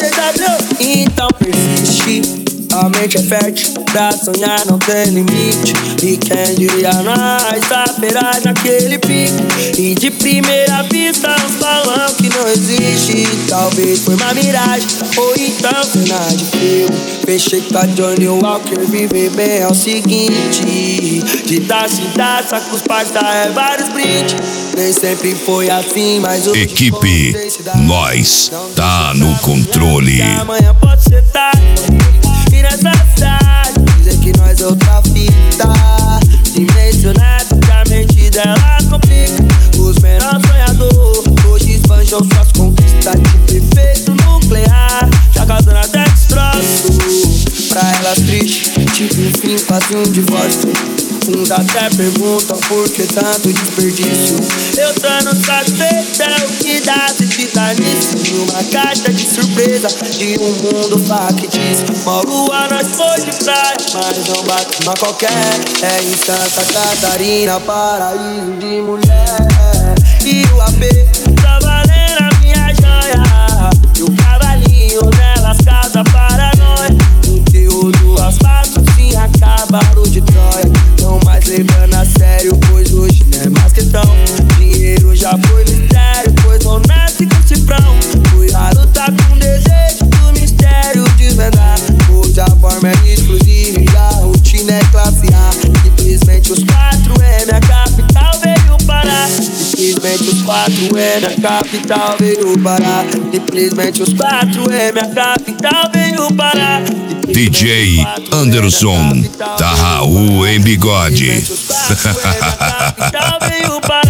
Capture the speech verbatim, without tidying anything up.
Então persiste, a mente é fértil, pra sonhar não tem limite. E quem diria nós saberá naquele pique. E de primeira vista uns falam que não existe. Talvez foi uma miragem, ou então cena de filme. Fechei com a Johnny Walker, viver bem é o seguinte: de taça em taça com os parça é vários brindes. Nem sempre foi assim, mas hoje equipe, nós tá no controle. Amanhã pode ser tarde, e nessa cidade dizer que nós é outra fita. Dimensionado que a mente dela complica. Os menores sonhadores hoje esbanjam suas conquistas. De efeito nuclear, já causando até destroço. Pra elas triste, tipo um fim, quase um divórcio. Uns até perguntam por que tanto desperdício. Eu tô no satisfeito, é o que dá se ficar nisso. Numa caixa de surpresa de um mundo factício. Uma lua nós foi de praia, mas não bate uma qualquer. É em Santa Catarina, paraíso de mulher. E o A P tá valendo a minha joia. E o cavalinho nelas casa para nós. Conteúdo asfalto sim acabaram de Troia. Não mais levando a sério, pois hoje não é mais questão. Dinheiro já foi mistério, pois não nasce com cifrão. Cuidado tá com desejo do mistério desvendar. Hoje a forma é exclusiva e a rotina é classe A. Simplesmente os quatro M, a capital veio parar. Simplesmente os quatro M, a capital veio parar. Simplesmente os quatro M, a capital veio parar. D J Anderson, tá Raul em bigode. Simplesmente os quatro M, a capital veio parar.